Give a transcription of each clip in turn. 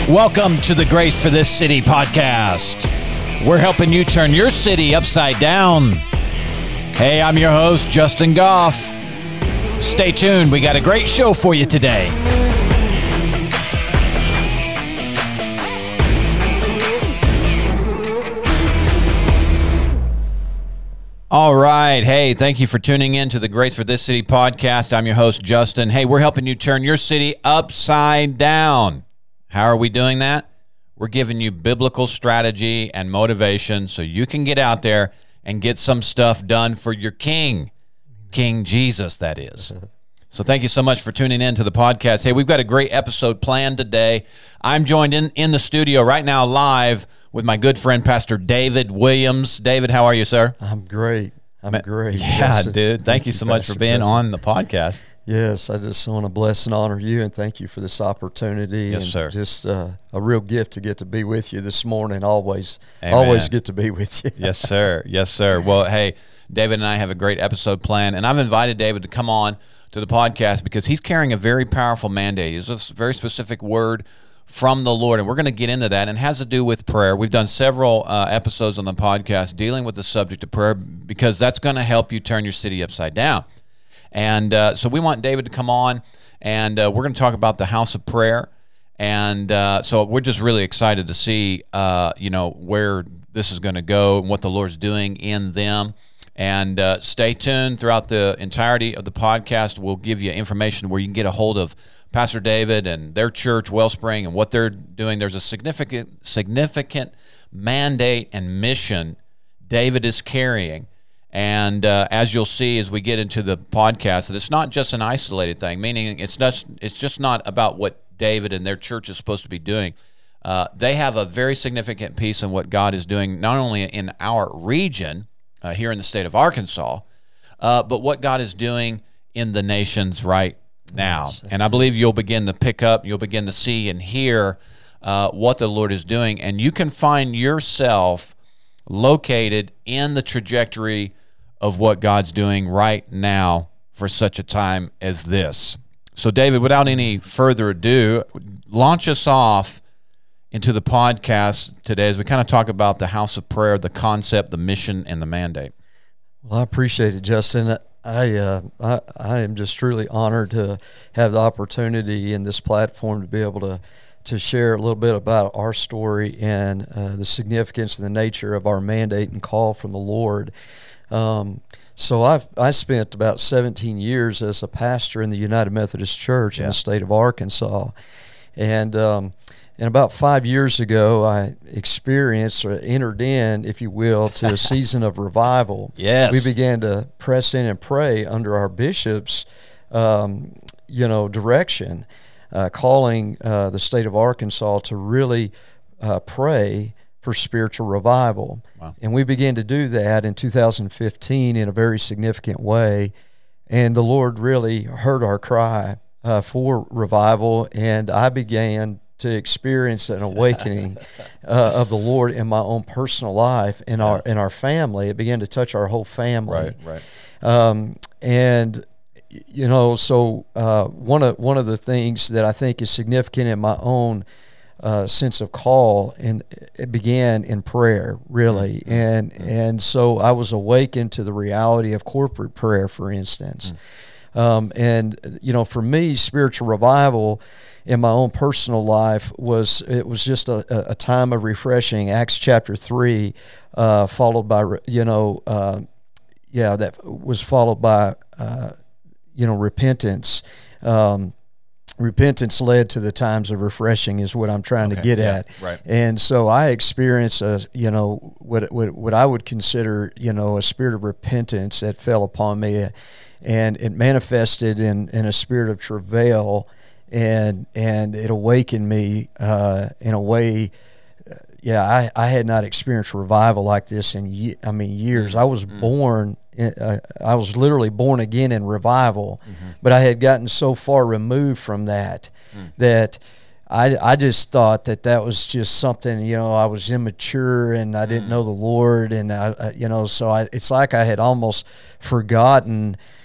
Welcome to the Grace for This City podcast. We're helping you turn your city upside down. Hey, I'm your host, Justin Goff. Stay tuned. We got a great show for you today. All right. Hey, thank you for tuning in to the Grace for This City podcast. I'm your host, Justin. Hey, we're helping you turn your city upside down. How are we doing that? We're giving you biblical strategy and motivation so you can get out there and get some stuff done for your King Jesus, that is. So thank you so much for tuning in to the podcast. Hey, we've got a great episode planned today. I'm joined in the studio right now live with my good friend, Pastor David Williams. David, how are you, sir? I'm great. I'm great. Yeah, Justin. dude. Thank you so much for being on the podcast. Yes, I just want to bless and honor you and thank you for this opportunity. Yes, and sir. Just a real gift to get to be with you this morning. Always get to be with you. Yes, sir. Yes, sir. Well, hey, David and I have a great episode planned, and I've invited David to come on to the podcast because he's carrying a very powerful mandate. It's a very specific word from the Lord, and we're going to get into that, and it has to do with prayer. We've done several episodes on the podcast dealing with the subject of prayer because that's going to help you turn your city upside down. And so we want David to come on, and we're going to talk about the house of prayer. And so we're just really excited to see, where this is going to go and what the Lord's doing in them. And stay tuned throughout the entirety of the podcast. We'll give you information where you can get a hold of Pastor David and their church, Wellspring, and what they're doing. There's a significant mandate and mission David is carrying. And as you'll see as we get into the podcast, that it's not just an isolated thing, meaning it's just not about what David and their church is supposed to be doing. They have a very significant piece in what God is doing, not only in our region, here in the state of Arkansas, but what God is doing in the nations right now. Yes, and I believe you'll begin to pick up, you'll begin to see and hear what the Lord is doing, and you can find yourself located in the trajectory of what God's doing right now for such a time as this. So, David, without any further ado, launch us off into the podcast today as we kind of talk about the house of prayer, the concept, the mission, and the mandate. Well, I appreciate it, Justin. I am just truly honored to have the opportunity in this platform to be able to share a little bit about our story and the significance and the nature of our mandate and call from the Lord. So I spent about 17 years as a pastor in the United Methodist Church in the state of Arkansas. And about 5 years ago, I experienced or entered in, if you will, to a season of revival. Yes. We began to press in and pray under our bishop's, direction, calling the state of Arkansas to really pray for spiritual revival. Wow. And we began to do that in 2015 in a very significant way. And the Lord really heard our cry for revival, and I began to experience an awakening of the Lord in my own personal life, in our family. It began to touch our whole family. Right. So one of the things that I think is significant in my own sense of call, and it began in prayer, really. And so I was awakened to the reality of corporate prayer, for instance. For me, spiritual revival in my own personal life was just a time of refreshing. Acts chapter 3, followed by that was followed by repentance. Repentance led to the times of refreshing, is what I'm trying to get at. Right. And so I experienced what I would consider a spirit of repentance that fell upon me, and it manifested in a spirit of travail, and it awakened me in a way. I had not experienced revival like this in years. I was born. I was literally born again in revival, but I had gotten so far removed from that that I just thought that was just something. I was immature and I didn't know the Lord, and it's like I had almost forgotten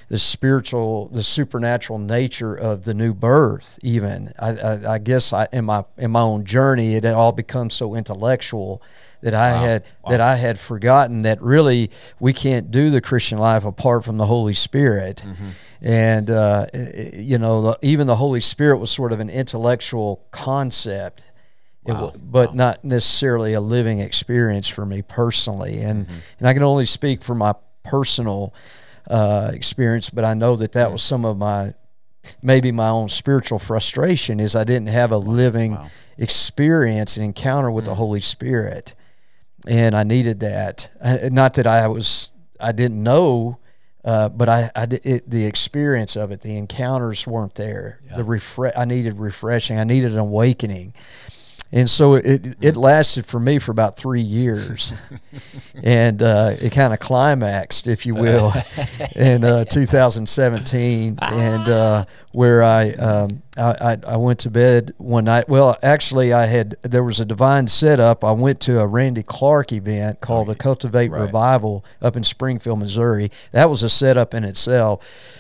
the supernatural nature of the new birth. Even I guess in my own journey, it had all become so intellectual that I had forgotten that really we can't do the Christian life apart from the Holy Spirit. And even the Holy Spirit was sort of an intellectual concept, but not necessarily a living experience for me personally. And I can only speak for my personal experience, but I know that was some of maybe my own spiritual frustration, is I didn't have a living experience and encounter with the Holy Spirit. And I needed that. Not that I didn't know, but the experience of it, the encounters weren't there. Yeah. I needed refreshing. I needed an awakening. And so it lasted for me for about 3 years, and it kind of climaxed, if you will, in 2017, and where I went to bed one night. Well, actually, there was a divine setup. I went to a Randy Clark event called a Cultivate Revival up in Springfield, Missouri. That was a setup in itself.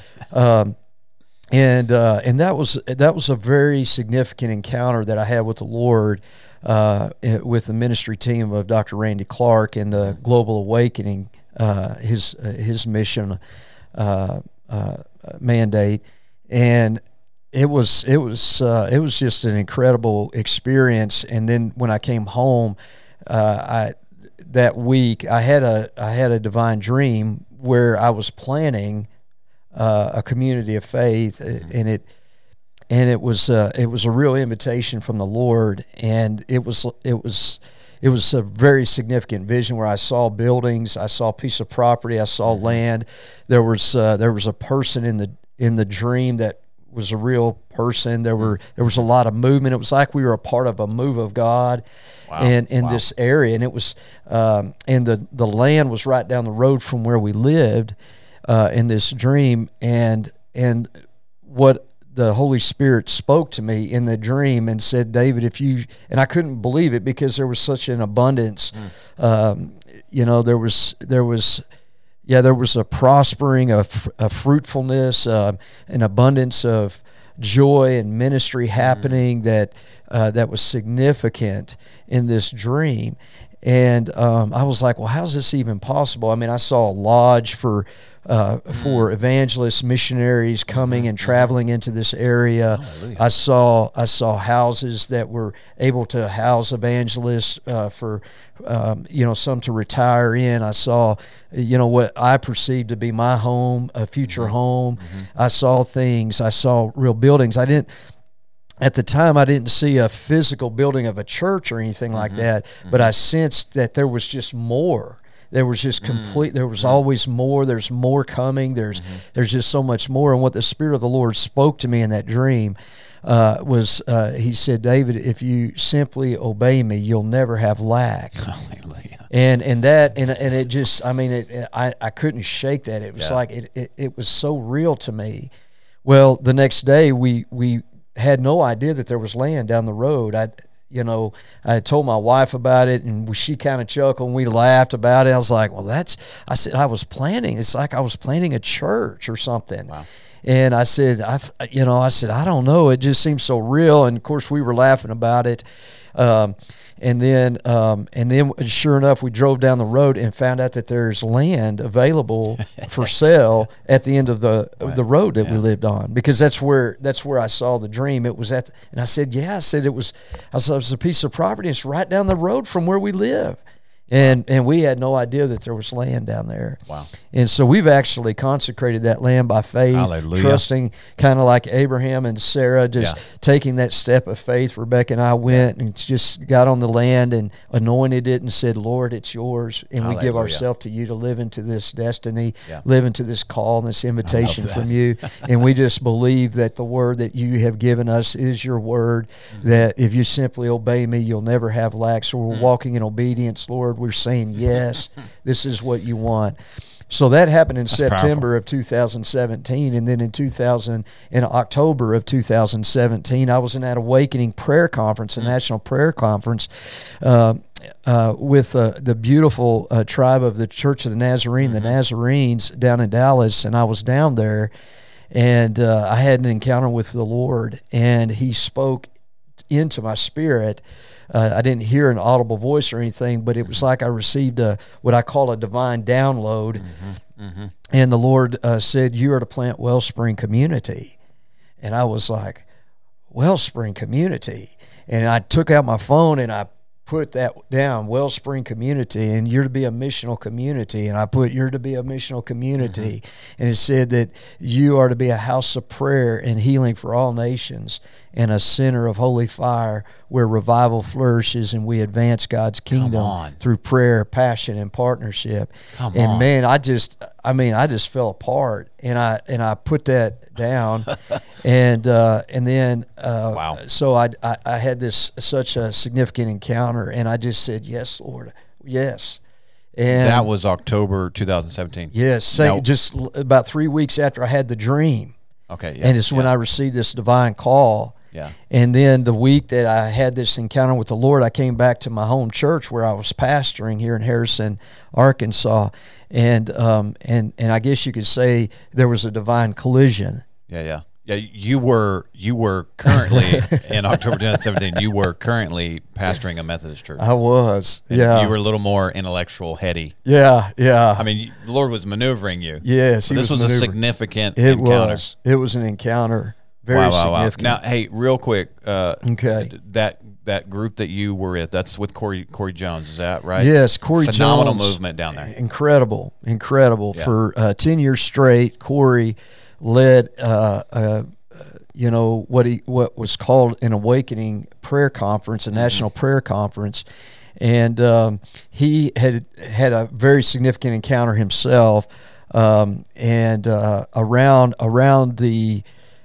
And that was a very significant encounter that I had with the Lord, with the ministry team of Dr. Randy Clark and the Global Awakening, his mission mandate, and it was just an incredible experience. And then when I came home, that week I had a divine dream where I was planning a community of faith, and it was a real invitation from the Lord, and it was a very significant vision where I saw buildings, I saw a piece of property, I saw land. There was a person in the dream that was a real person. There was a lot of movement. It was like we were a part of a move of God, in this area, and it was and the land was right down the road from where we lived. In this dream, and what the Holy Spirit spoke to me in the dream and said, David, and I couldn't believe it because there was such an abundance. There was a prospering, a fruitfulness, an abundance of joy and ministry happening that was significant in this dream. And I was like, well, how's this even possible? I mean, I saw a lodge for evangelists, missionaries coming and traveling into this area. Hallelujah. I saw houses that were able to house evangelists for some to retire in. I saw what I perceived to be my home, a future home. I saw things. I saw real buildings. At the time, I didn't see a physical building of a church or anything like that, but I sensed that there was just more. There was just complete. There was always more. There's more coming. There's just so much more. And what the Spirit of the Lord spoke to me in that dream was, He said, David, if you simply obey me, you'll never have lack. Hallelujah. And it just, I mean, I couldn't shake that. It was like it was so real to me. Well, the next day we had no idea that there was land down the road. I had told my wife about it, and she kind of chuckled, and we laughed about it. I was like, well, I was planning. It's like I was planning a church or something. Wow. And I said, I don't know. It just seems so real. And of course, we were laughing about it. And then, sure enough, we drove down the road and found out that there's land available for sale at the end of the road that we lived on, because that's where I saw the dream. It was and I said, it was a piece of property. It's right down the road from where we live. And we had no idea that there was land down there. Wow. And so we've actually consecrated that land by faith, Hallelujah. Trusting, kind of like Abraham and Sarah, just taking that step of faith. Rebecca and I went and just got on the land and anointed it and said, Lord, it's yours. And Hallelujah. We give ourselves to you to live into this destiny, live into this call and this invitation from you. And we just believe that the word that you have given us is your word, that if you simply obey me, you'll never have lack. So we're walking in obedience, Lord. We're saying, yes, this is what you want. So that happened in That's September powerful. of 2017, and then in October of 2017, I was in that Awakening Prayer Conference, a national prayer conference, with the beautiful tribe of the Church of the Nazarene, the Nazarenes down in Dallas, and I was down there, and I had an encounter with the Lord, and He spoke into my spirit. I didn't hear an audible voice or anything, but it was like I received what I call a divine download. And the Lord said, "You are to plant Wellspring Community." And I was like, "Wellspring Community?" And I took out my phone and I put that down, Wellspring Community, and you're to be a missional community. And I put, you're to be a missional community. And it said that you are to be a house of prayer and healing for all nations and a center of holy fire where revival flourishes and we advance God's kingdom through prayer, passion, and partnership. And man, I just fell apart, and I put that down, and then Wow. So I had such a significant encounter, and I just said, "Yes, Lord, yes." And That was October 2017. yes, just about 3 weeks after I had the dream. Okay. And it's when I received this divine call. Yeah. And then the week that I had this encounter with the Lord, I came back to my home church where I was pastoring here in Harrison, Arkansas. And I guess you could say there was a divine collision. Yeah. You were currently in October 2017. You were currently pastoring a Methodist church. I was. And Yeah. You were a little more intellectual, heady. Yeah. I mean, the Lord was maneuvering you. Yes. This was a maneuvering. significant It encounter. was. It was an encounter. Very significant. Now, hey, real quick. Okay. That group that you were with, that's with Corey Jones, is that right? Yes, Corey Phenomenal Jones. movement down there. Incredible. Yeah. For 10 years straight, Corey led what was called an Awakening Prayer Conference, a national prayer conference, and he had a very significant encounter himself, and around the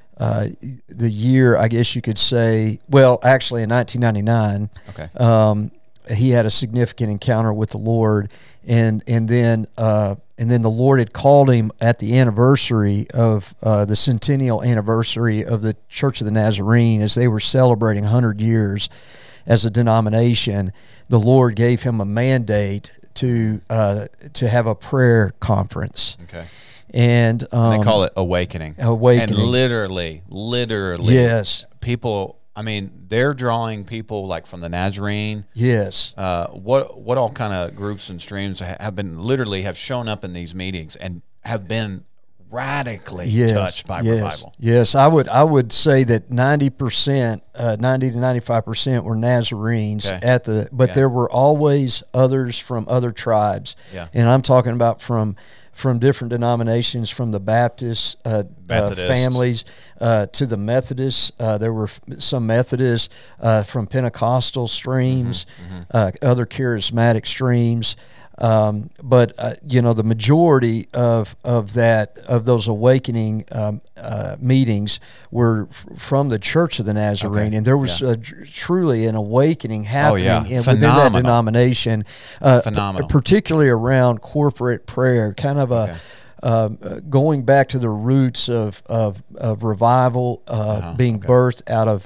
year, I guess you could say, well, actually in 1999, Okay. he had a significant encounter with the Lord, and then the Lord had called him at the anniversary of the centennial anniversary of the Church of the Nazarene, as they were celebrating 100 years as a denomination. The Lord gave him a mandate to have a prayer conference. Okay. And They call it Awakening. Awakening. And literally, Yes. people, I mean, they're drawing people like from the Nazarene. Yes. What all kind of groups and streams have shown up in these meetings and have been radically touched by revival? Yes, I would say that 90%, 90 to 95% were Nazarenes but there were always others from other tribes. Yeah. And I'm talking about from different denominations, from the Baptist families to the Methodists. There were some Methodists from Pentecostal streams, other charismatic streams. But the majority of those Awakening meetings were from the Church of the Nazarene, and there was truly an awakening happening within that denomination, particularly around corporate prayer, kind of going back to the roots of revival being birthed out of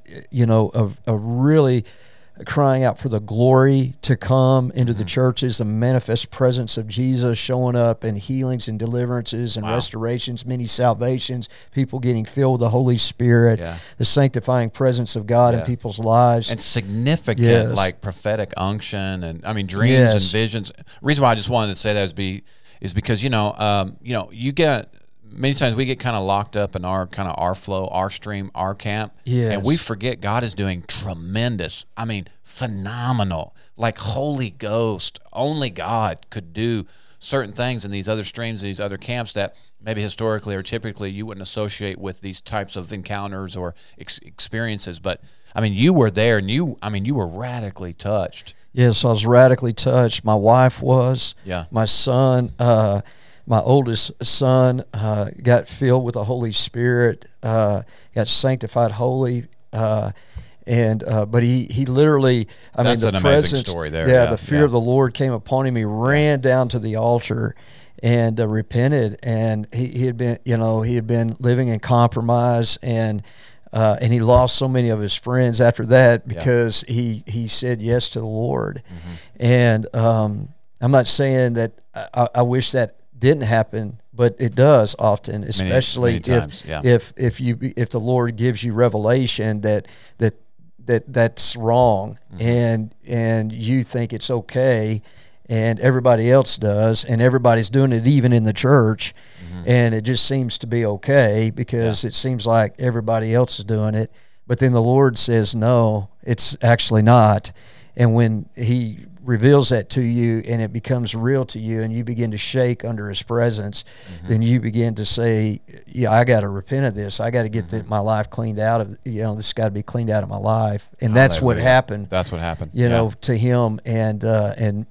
of a really crying out for the glory to come into the churches, the manifest presence of Jesus showing up in healings and deliverances and restorations, many salvations, people getting filled with the Holy Spirit, the sanctifying presence of God in people's lives. And significant, like prophetic unction and, I mean, dreams and visions. The reason why I just wanted to say that is because, you get... Many times we get kind of locked up in our flow, our stream, our camp, and we forget God is doing tremendous, phenomenal, like Holy Ghost. Only God could do certain things in these other streams, these other camps that maybe historically or typically you wouldn't associate with these types of encounters or experiences. But, you were there, and you were radically touched. Yes, I was radically touched. My wife was. Yeah. My son, my oldest son got filled with the Holy Spirit, got sanctified holy, but he literally, That's the an amazing presence, story there. the fear of the Lord came upon him. He ran down to the altar, and repented, and he had been, he had been living in compromise, and he lost so many of his friends after that because he said yes to the Lord. And I'm not saying that I wish that didn't happen, but it does often, especially if the Lord gives you revelation that's wrong, and you think it's okay, and everybody else does, and everybody's doing it even in the church, and it just seems to be okay because it seems like everybody else is doing it, but then the Lord says, no, it's actually not. And when he reveals that to you and it becomes real to you and you begin to shake under his presence, then you begin to say, I got to repent of this. I got to get my life cleaned out of, this got to be cleaned out of my life. And that's what happened. That's what happened. To him. And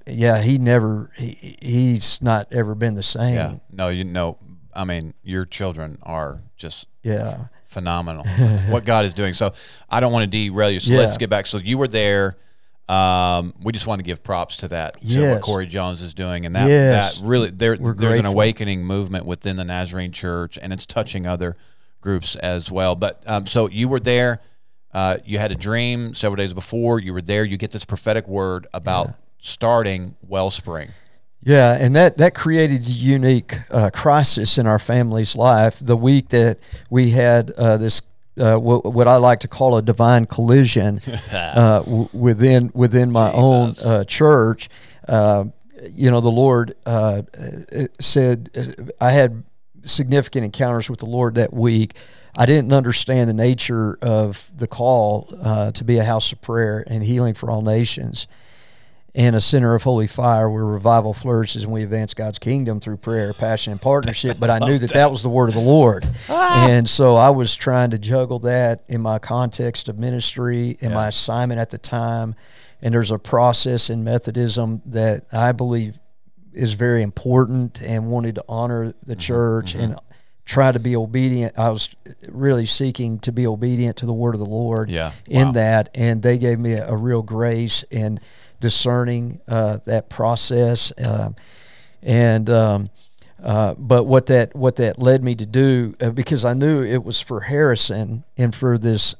he's not ever been the same. Yeah. No, I mean, your children are just phenomenal. What God is doing. So I don't want to derail you. So let's get back. So you were there. We just want to give props to that, to what Corey Jones is doing, and that really there's an awakening movement within the Nazarene Church, and it's touching other groups as well. But so you were there, you had a dream several days before. You were there. You get this prophetic word about starting Wellspring. Yeah, and that created a unique crisis in our family's life. The week that we had this. What I like to call a divine collision within my own church. The Lord said I had significant encounters with the Lord that week. I didn't understand the nature of the call to be a house of prayer and healing for all nations, and a center of holy fire where revival flourishes and we advance God's kingdom through prayer, passion, and partnership. But I knew that was the word of the Lord. And so I was trying to juggle that in my context of ministry and my assignment at the time. And there's a process in Methodism that I believe is very important, and wanted to honor the church and try to be obedient. I was really seeking to be obedient to the word of the Lord in that. And they gave me a real grace in discerning that process, but what that led me to do, because I knew it was for Harrison and for this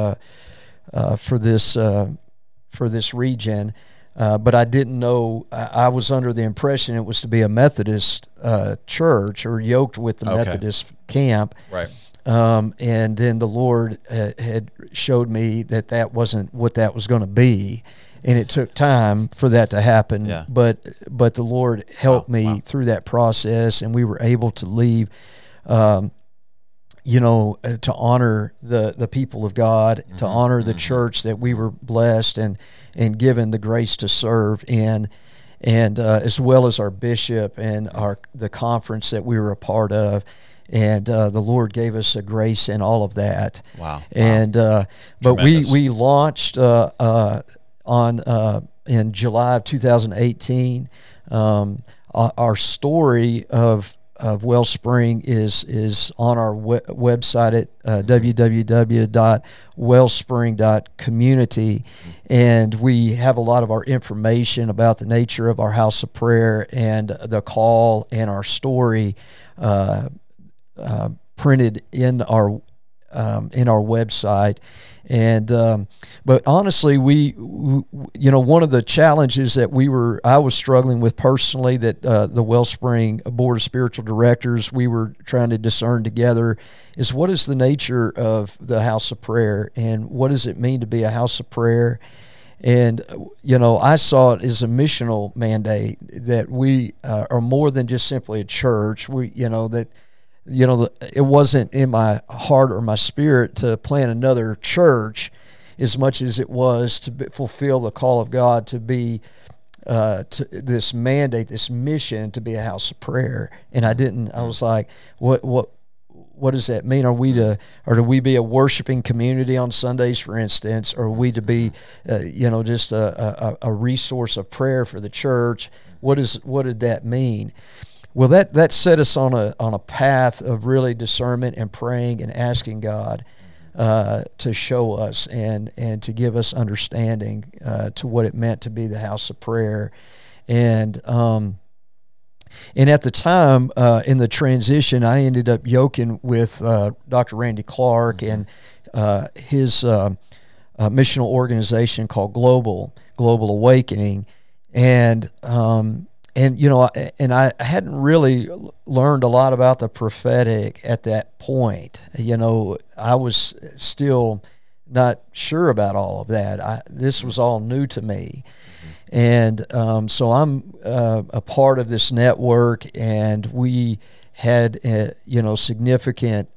region, but I didn't know. I was under the impression it was to be a Methodist church or yoked with the Methodist camp, right? And then the Lord had showed me that wasn't what that was going to be. And it took time for that to happen, but the Lord helped me through that process, and we were able to leave, to honor the people of God, to honor the church that we were blessed and given the grace to serve in, and as well as our bishop and the conference that we were a part of. And the Lord gave us a grace in all of that. Wow! And but we launched in July of 2018. Our story of Wellspring is on our website at www.wellspring.community, and we have a lot of our information about the nature of our house of prayer and the call and our story printed in our website. And but honestly, we one of the challenges that I was struggling with personally, that the Wellspring Board of Spiritual Directors, we were trying to discern together, is what is the nature of the house of prayer, and what does it mean to be a house of prayer? And I saw it as a missional mandate, that we are more than just simply a church. It wasn't in my heart or my spirit to plant another church as much as it was to fulfill the call of God to be to this mandate, this mission to be a house of prayer. And I was like, what does that mean? Do we be a worshiping community on Sundays, for instance, or are we to be, just a resource of prayer for the church? What did that mean? Well, that set us on a path of really discernment and praying and asking God to show us and to give us understanding to what it meant to be the house of prayer. And And at the time, in the transition, I ended up yoking with Dr. Randy Clark and his missional organization called Global Awakening, and you know, and I hadn't really learned a lot about the prophetic at that point. You know, I was still not sure about all of that. This was all new to me. And so I'm a part of this network, and we had, you know, significant,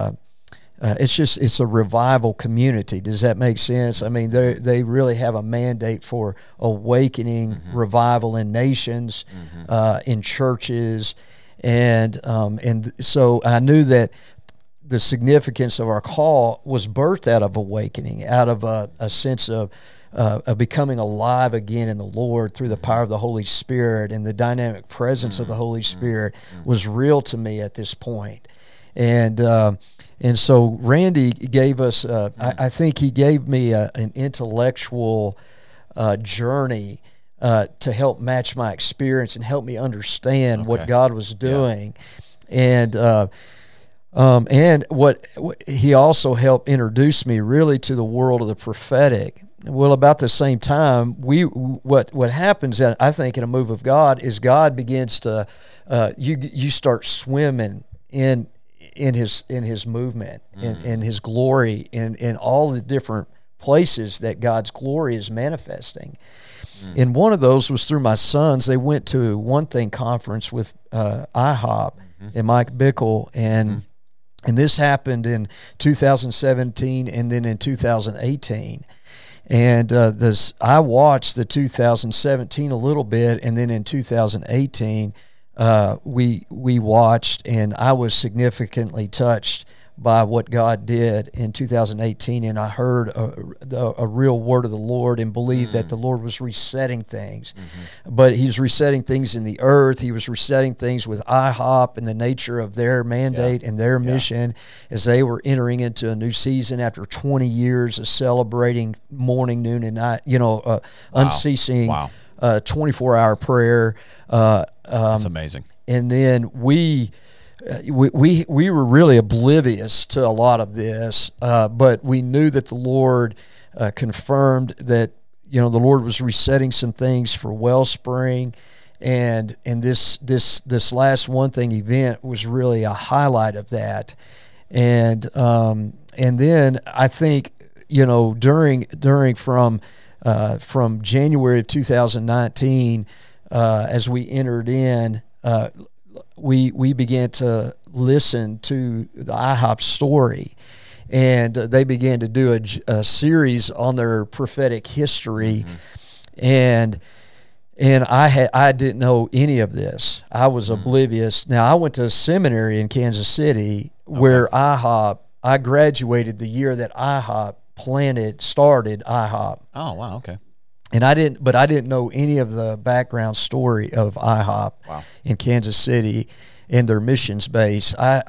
it's a revival community. Does that make sense? I mean, they really have a mandate for awakening revival in nations, in churches. And so I knew that the significance of our call was birthed out of awakening, out of a sense of becoming alive again in the Lord through the power of the Holy Spirit, and the dynamic presence of the Holy Spirit was real to me at this point. And so Randy gave us, I think he gave me an intellectual journey to help match my experience and help me understand what God was doing. Yeah. And what he also helped introduce me really to the world of the prophetic. Well, about the same time, what happens, I think, in a move of God is God begins to you start swimming in his movement, in his glory, in all the different places that God's glory is manifesting. And one of those was through my sons. They went to One Thing conference with IHOP and Mike Bickle, and this happened in 2017 and then in 2018. And I watched the 2017 a little bit, and then in 2018, we watched, and I was significantly touched by what God did in 2018, and I heard a real word of the Lord and believed that the Lord was resetting things. But He's resetting things in the earth. He was resetting things with IHOP and the nature of their mandate and their mission as they were entering into a new season after 20 years of celebrating morning, noon, and night, unceasing 24-hour prayer. That's amazing. And then we were really oblivious to a lot of this, but we knew that the Lord confirmed that, the Lord was resetting some things for Wellspring, and this last One Thing event was really a highlight of that. And then I think, during from January of 2019, as we entered in, we began to listen to the IHOP story, and they began to do a series on their prophetic history, and I didn't know any of this. I was oblivious. Now, I went to a seminary in Kansas City where I graduated the year that IHOP started IHOP. Oh, wow, okay. And I didn't know any of the background story of IHOP in Kansas City and their missions base. I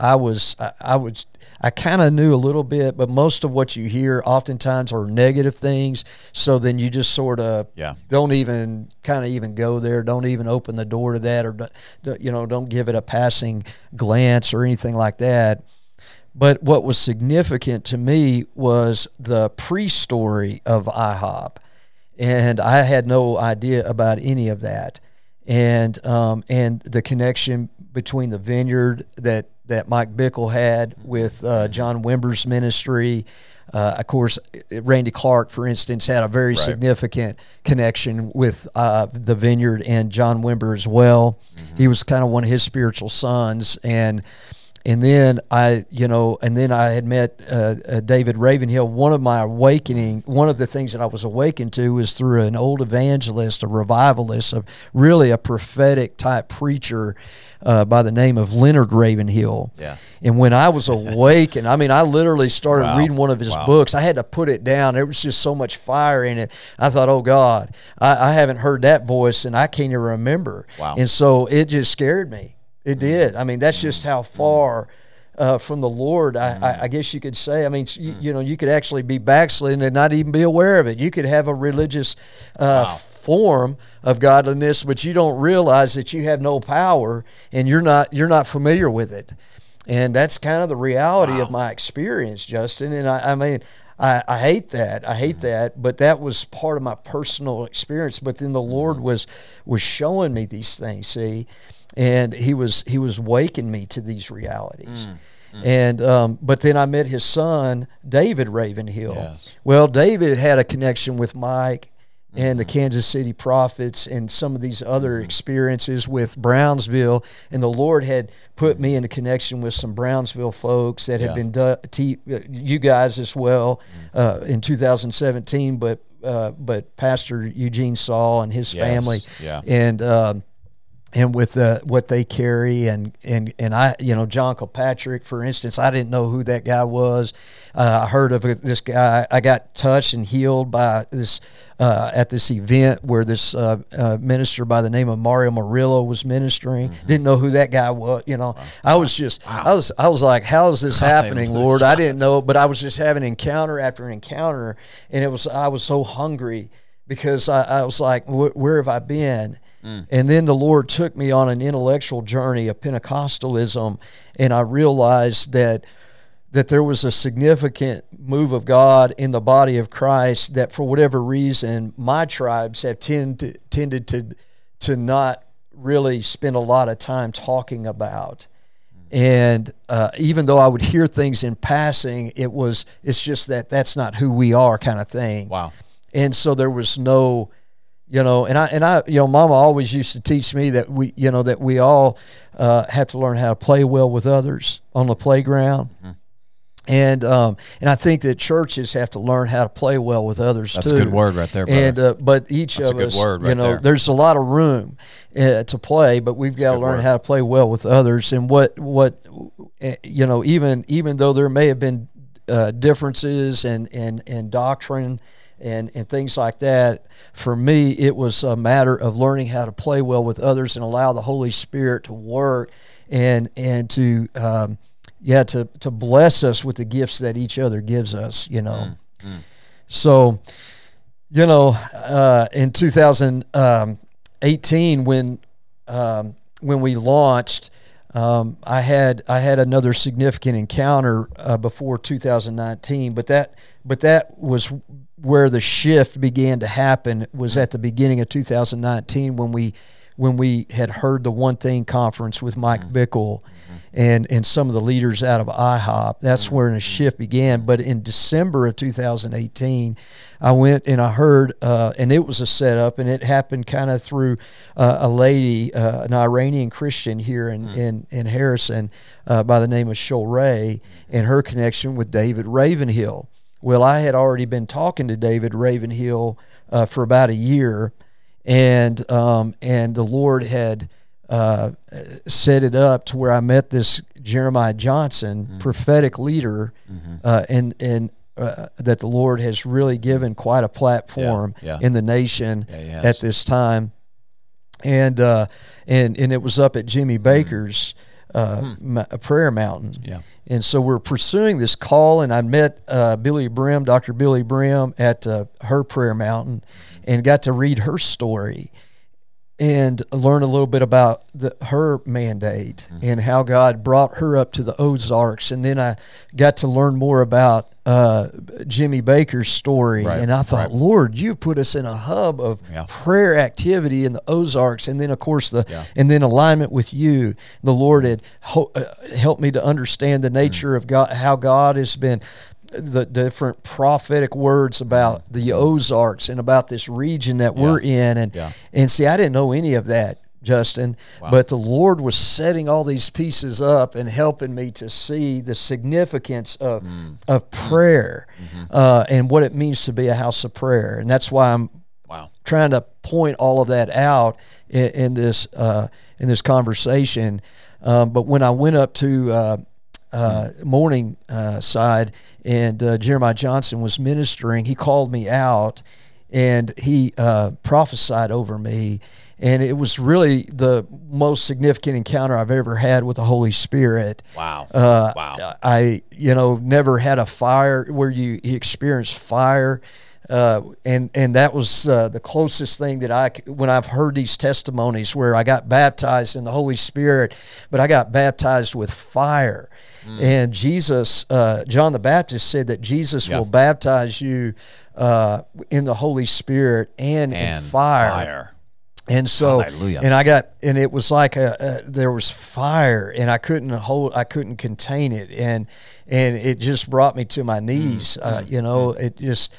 kind of knew a little bit, but most of what you hear oftentimes are negative things. So then you just sort of don't even go there, don't even open the door to that, or don't give it a passing glance or anything like that. But what was significant to me was the pre-story of IHOP. And I had no idea about any of that, and the connection between the vineyard that Mike Bickle had with John Wimber's ministry. Of course, Randy Clark, for instance, had a very significant connection with the vineyard and John Wimber as well. He was kind of one of his spiritual sons, and then I had met David Ravenhill. One of the things that I was awakened to was through an old evangelist, a revivalist, really a prophetic type preacher by the name of Leonard Ravenhill. Yeah. And when I was awakened, I literally started reading one of his books. I had to put it down. There was just so much fire in it. I thought, oh God, I haven't heard that voice, and I can't even remember. Wow. And so it just scared me. It did. That's just how far from the Lord, I guess you could say. You could actually be backslidden and not even be aware of it. You could have a religious form of godliness, but you don't realize that you have no power, and you're not familiar with it. And that's kind of the reality of my experience, Justin. And I mean, I hate that. I hate that. But that was part of my personal experience. But then the Lord was showing me these things, see, and He was waking me to these realities. And but then I met his son, David Ravenhill. Yes. Well, David had a connection with Mike and the Kansas City Prophets and some of these other experiences with Brownsville, and the Lord had put me in a connection with some Brownsville folks that had been you guys as well in 2017, but Pastor Eugene Saul and his family, and with what they carry, and I, John Kilpatrick, for instance, I didn't know who that guy was. I heard of this guy. I got touched and healed by this at this event where this minister by the name of Mario Murillo was ministering. Didn't know who that guy was. I was just, I was like, how is this happening, Lord? I didn't know, but I was just having encounter after encounter, and I was so hungry because I was like, where have I been? And then the Lord took me on an intellectual journey of Pentecostalism, and I realized that there was a significant move of God in the body of Christ that for whatever reason my tribes have tended to not really spend a lot of time talking about. And even though I would hear things in passing, it's just that's not who we are kind of thing. Wow. And so there was no... and I, Mama always used to teach me that we all have to learn how to play well with others on the playground, and I think that churches have to learn how to play well with others too. That's a good word right there, brother. And but each That's of a good us, word right there. there's a lot of room to play, but we've got to learn how to play well with others. And what even though there may have been differences and doctrine. And things like that, for me, it was a matter of learning how to play well with others and allow the Holy Spirit to work and to bless us with the gifts that each other gives us, So, in 2018, when we launched, I had another significant encounter before 2019, but that was where the shift began to happen. Was at the beginning of 2019 when we had heard the One Thing conference with Mike Bickle and some of the leaders out of IHOP. That's where the shift began. But in December of 2018, I went and I heard, and it was a setup, and it happened kind of through a lady, an Iranian Christian here in Harrison by the name of Shulray, and her connection with David Ravenhill. Well, I had already been talking to David Ravenhill for about a year, and the Lord had set it up to where I met this Jeremiah Johnson, prophetic leader, and that the Lord has really given quite a platform in the nation at this time, and it was up at Jimmy Baker's Prayer Mountain. Yeah. And so we're pursuing this call, and I met Billy Brim, Dr. Billy Brim, at her Prayer Mountain, and got to read her story and learn a little bit about her mandate and how God brought her up to the Ozarks. And then I got to learn more about Jimmy Baker's story. Right. And I thought, Lord, you put us in a hub of prayer activity in the Ozarks. And then, of course, and then alignment with you. The Lord had helped me to understand the nature of God, how God has been, the different prophetic words about the Ozarks and about this region that we're in. And see, I didn't know any of that, Justin, but the Lord was setting all these pieces up and helping me to see the significance of prayer and what it means to be a house of prayer. And that's why I'm trying to point all of that out in this conversation. But when I went up to Morningside, and Jeremiah Johnson was ministering, he called me out, and he prophesied over me, and it was really the most significant encounter I've ever had with the Holy Spirit. Wow! I never had a fire where you experience fire and that was the closest thing that when I've heard these testimonies where I got baptized in the Holy Spirit, but I got baptized with fire. And Jesus, John the Baptist said that Jesus will baptize you in the Holy Spirit and in fire. And so, Hallelujah. and it was like there was fire, and I couldn't contain it, and it just brought me to my knees. It just,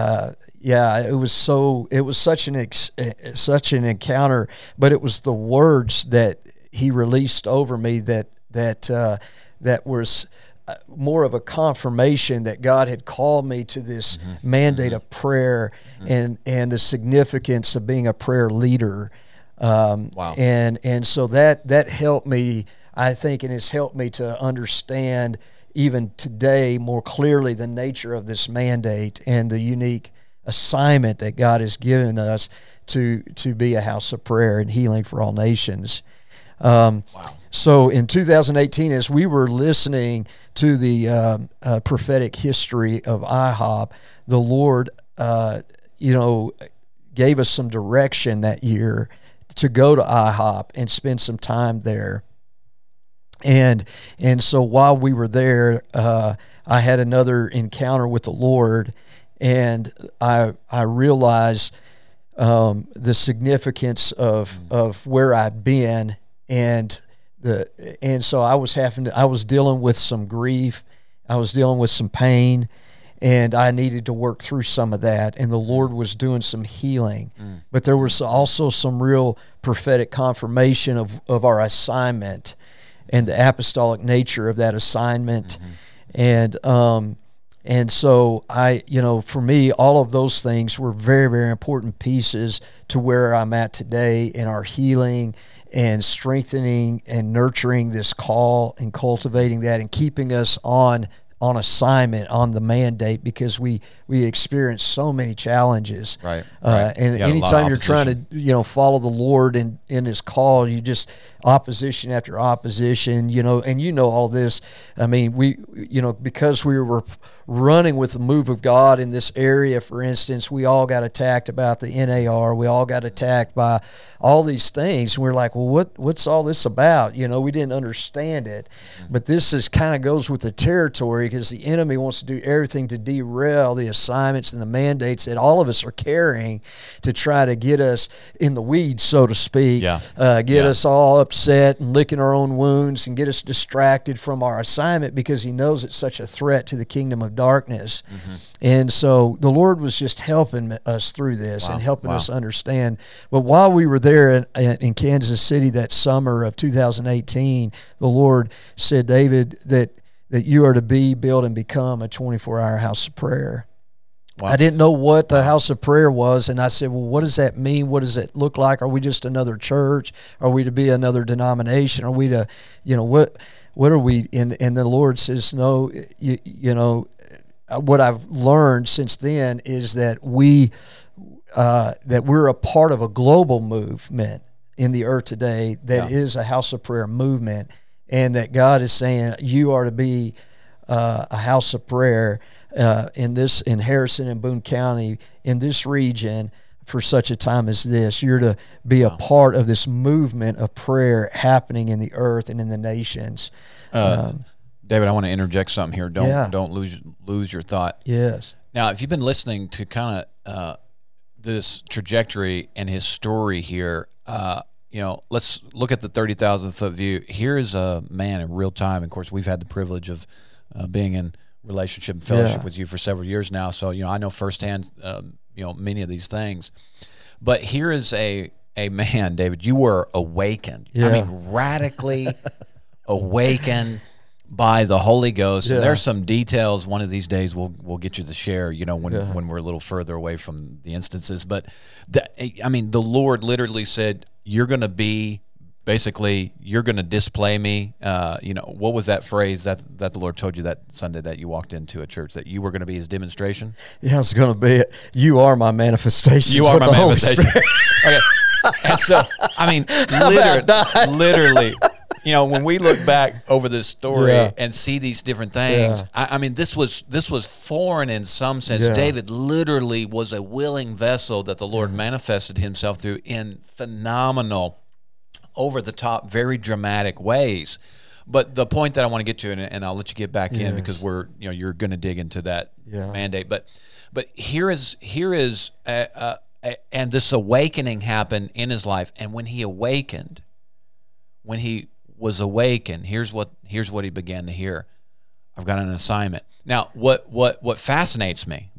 it was such an encounter, but it was the words that he released over me that was more of a confirmation that God had called me to this mandate of prayer and the significance of being a prayer leader. Wow. And so that helped me, I think, and it's helped me to understand even today more clearly the nature of this mandate and the unique assignment that God has given us to be a house of prayer and healing for all nations. Wow. So in 2018, as we were listening to the prophetic history of IHOP, the Lord, gave us some direction that year to go to IHOP and spend some time there. And so while we were there, I had another encounter with the Lord, and I realized the significance of where I'd been, and so I was dealing with some grief, I was dealing with some pain, and I needed to work through some of that, and the Lord was doing some healing. But there was also some real prophetic confirmation of our assignment and the apostolic nature of that assignment. And so for me, all of those things were very, very important pieces to where I'm at today in our healing and strengthening and nurturing this call and cultivating that and keeping us on assignment, on the mandate, because we experience so many challenges. Right. And anytime you're trying to, follow the Lord in His call, you just opposition after opposition, and all this. I mean, because we were running with the move of God in this area, for instance, we all got attacked about the NAR. We all got attacked by all these things. And we're like, well, what's all this about? We didn't understand it. But this is kind of goes with the territory, because the enemy wants to do everything to derail the assignments and the mandates that all of us are carrying to try to get us in the weeds, so to speak, get us all upset and licking our own wounds and get us distracted from our assignment, because he knows it's such a threat to the kingdom of darkness. And so the Lord was just helping us through this and helping us understand. But while we were there in Kansas City that summer of 2018, the Lord said, David, that you are to build and become a 24-hour house of prayer. Wow. I didn't know what the house of prayer was, and I said, well, what does that mean? What does it look like? Are we just another church? Are we to be another denomination? Are we to, what are we? And the Lord says, no, what I've learned since then is that we're a part of a global movement in the earth today that is a house of prayer movement, and that God is saying you are to be a house of prayer in Harrison and Boone County, in this region, for such a time as this. You're to be a part of this movement of prayer happening in the earth and in the nations. David, I want to interject something here. Don't lose your thought. Yes. Now, if you've been listening to kind of this trajectory and his story here, let's look at the 30,000-foot view. Here is a man in real time. Of course, we've had the privilege of being in relationship and fellowship with you for several years now. So, I know firsthand, many of these things. But here is a man, David, you were awakened. Yeah. I mean, radically awakened by the Holy Ghost. And there's some details one of these days we'll get you to share, when we're a little further away from the instances. But the Lord literally said, you're going to display me. What was that phrase that the Lord told you that Sunday that you walked into a church, that you were going to be his demonstration? Yeah, it's going to be it. You are my manifestation. You are my manifestation. Okay. And so, literally, when we look back over this story Yeah. and see these different things, Yeah. I mean, this was foreign in some sense. Yeah. David literally was a willing vessel that the Lord manifested himself through in phenomenal, over the top, very dramatic ways. But the point that I want to get to, and I'll let you get back in Yes. because you're going to dig into that Yeah. mandate. But here is and this awakening happened in his life. And when he was awakened, here's what he began to hear. I've got an assignment. Now, what fascinates me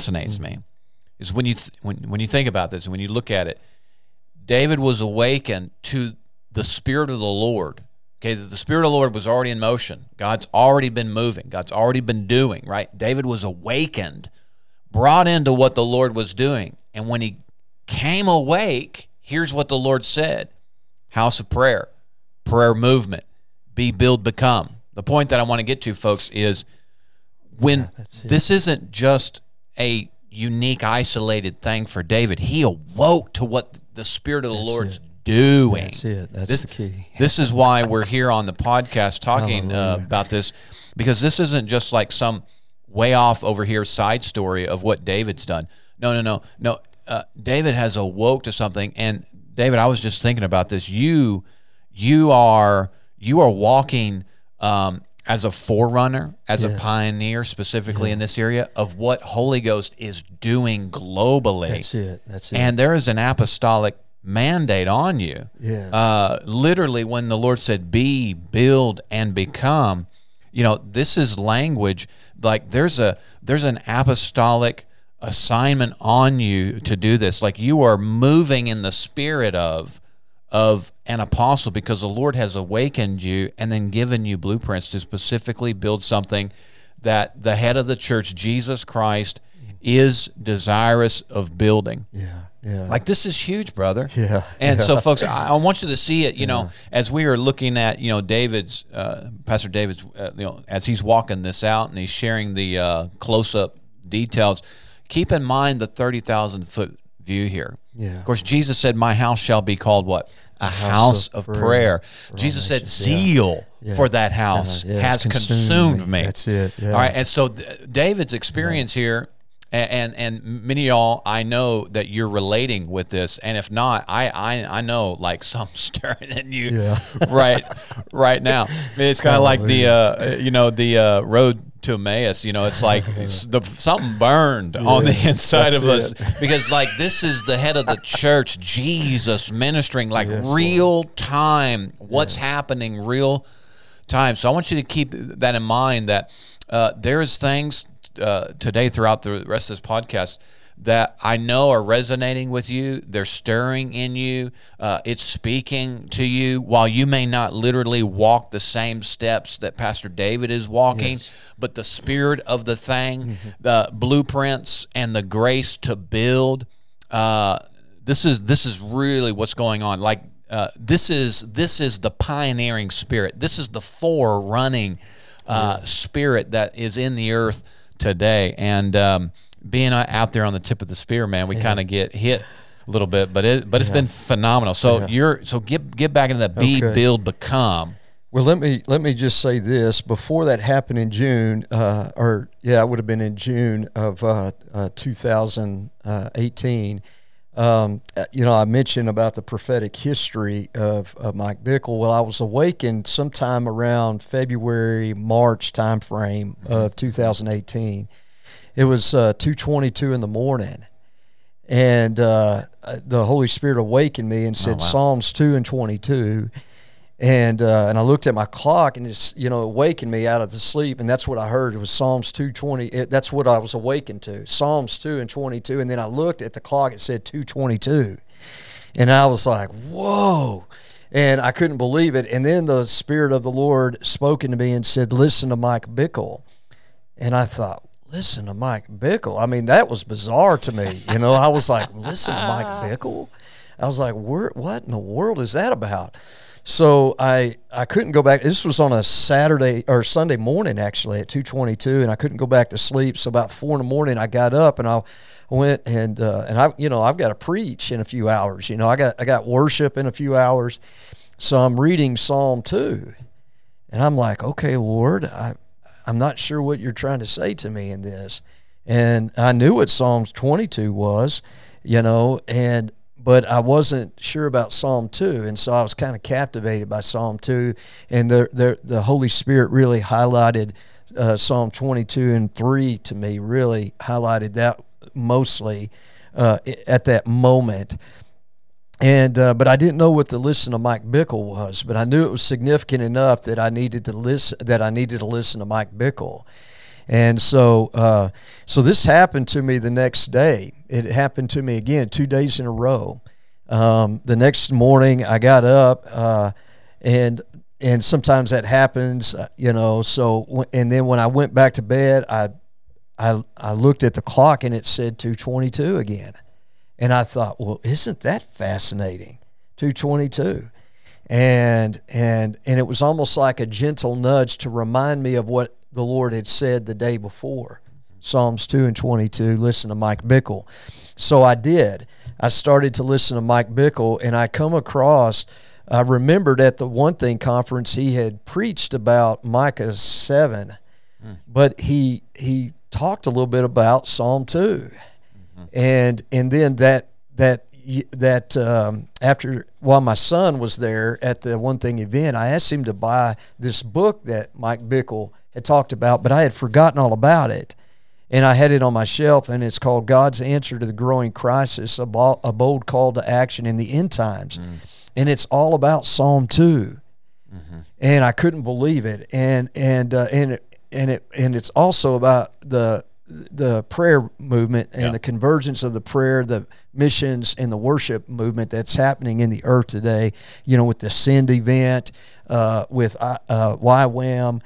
is when you think about this and when you look at it, David was awakened to the Spirit of the Lord. Okay, the Spirit of the Lord was already in motion. God's already been moving. God's already been doing, right? David was awakened, brought into what the Lord was doing. And when he came awake, here's what the Lord said. House of prayer, prayer movement, be, build, become. The point that I want to get to, folks, is when this isn't just a unique, isolated thing for David. He awoke to what the Spirit of the Lord's doing. That's it. That's the key. This is why we're here on the podcast talking about this, because this isn't just like some way off over here side story of what David's done. No. David has awoke to something. And David, I was just thinking about this. You are walking as a forerunner, as a pioneer, specifically in this area of what Holy Ghost is doing globally. That's it. And there is an apostolic mandate on you. Yes. Literally, when the Lord said, "Be, build, and become," this is language like there's an apostolic assignment on you to do this. Like you are moving in the spirit of an apostle because the Lord has awakened you and then given you blueprints to specifically build something that the head of the church, Jesus Christ, is desirous of building. Yeah. Like this is huge, brother. Yeah. And so, folks, I want you to see it. As we are looking at David's Pastor David's as he's walking this out and he's sharing the close-up details. Keep in mind the 30,000-foot view here. Yeah. Of course, Jesus said, "My house shall be called what? A house of prayer." Jesus said, "Zeal for that house has consumed me." That's it. Yeah. All right, and so David's experience here. And many of y'all, I know that you're relating with this, and if not, I know like something stirring in you right now. It's kind of like the road to Emmaus. It's like something burned on the inside of us because like this is the head of the church, Jesus ministering like real time. What's happening real time? So I want you to keep that in mind that there's things. Today throughout the rest of this podcast that I know are resonating with you. They're stirring in you. It's speaking to you while you may not literally walk the same steps that Pastor David is walking, but the spirit of the thing, the blueprints and the grace to build, this is really what's going on. Like this is the pioneering spirit. This is the forerunning spirit that is in the earth today. And being out there on the tip of the spear, man, we kind of get hit a little bit, but it's been phenomenal. So get back into that be, build, become. Well, let me just say this. Before that happened in June, it would have been in June of 2018. I mentioned about the prophetic history of Mike Bickle. Well, I was awakened sometime around February, March time frame of 2018. It was 2:22 in the morning, and the Holy Spirit awakened me and said Psalms 2 and 22. And I looked at my clock, and it's awakened me out of the sleep, and that's what I heard. It was Psalms 2:20. That's what I was awakened to, Psalms 2 and 22. And then I looked at the clock; it said 2:22, and I was like, "Whoa!" And I couldn't believe it. And then the Spirit of the Lord spoke into me and said, "Listen to Mike Bickle." And I thought, "Listen to Mike Bickle." I mean, that was bizarre to me. I was like, "Listen to Mike Bickle." I was like, "What in the world is that about?" So I couldn't go back. This was on a Saturday or Sunday morning, actually, at 2:22, and I couldn't go back to sleep. So about 4 in the morning, I got up and I went and I've got to preach in a few hours. I got worship in a few hours. So I'm reading Psalm 2, and I'm like, okay, Lord, I'm not sure what you're trying to say to me in this. And I knew what Psalm 22 was, but I wasn't sure about Psalm 2, and so I was kind of captivated by Psalm 2, and the Holy Spirit really highlighted Psalm 22 and 3 to me, really highlighted that mostly at that moment. And but I didn't know what to listen to Mike Bickle was, but I knew it was significant enough that I needed to listen to Mike Bickle. And so this happened to me the next day. It happened to me again 2 days in a row. The next morning I got up, and sometimes that happens, So and then when I went back to bed, I looked at the clock and it said 2:22 again, and I thought, well, isn't that fascinating? 2:22, and it was almost like a gentle nudge to remind me of what the Lord had said the day before. Psalms 2 and 22, listen to Mike Bickle. So I did. I started to listen to Mike Bickle, and I remembered at the One Thing conference he had preached about Micah 7, but he talked a little bit about Psalm 2. And then after, while my son was there at the One Thing event, I asked him to buy this book that Mike Bickle had talked about, but I had forgotten all about it. And I had it on my shelf, and it's called God's Answer to the Growing Crisis, a bold call to action in the end times. And it's all about Psalm 2. And I couldn't believe it. And it's also about the prayer movement and the convergence of the prayer, the missions, and the worship movement that's happening in the earth today, with the Send event, with YWAM,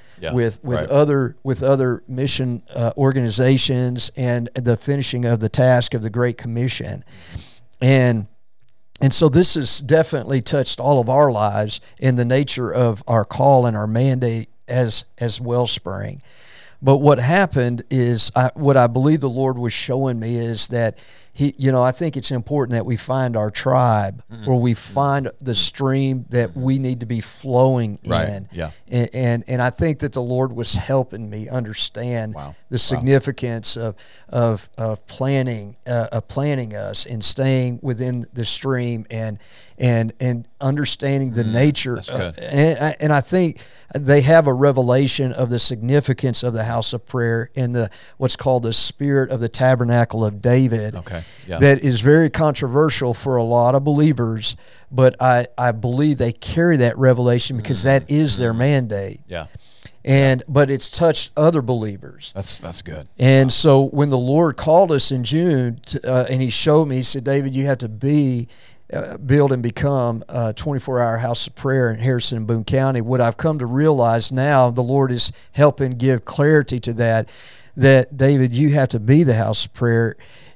with other mission organizations, and the finishing of the task of the Great Commission. And so this has definitely touched all of our lives in the nature of our call and our mandate as Wellspring. But what happened is, what I believe the Lord was showing me is that I think it's important that we find our tribe, or we find the stream that we need to be flowing in. Yeah. And I think that the Lord was helping me understand the significance of planning us and staying within the stream and understanding the nature. And I think they have a revelation of the significance of the house of prayer in what's called the spirit of the tabernacle of David. Okay. Yeah. That is very controversial for a lot of believers, but I believe they carry that revelation because that is their mandate. Yeah. But it's touched other believers. That's good. And so when the Lord called us in June, and He showed me, He said, David, you have to build and become a 24-hour house of prayer in Harrison and Boone County. What I've come to realize now, the Lord is helping give clarity to that David, you have to be the house of prayer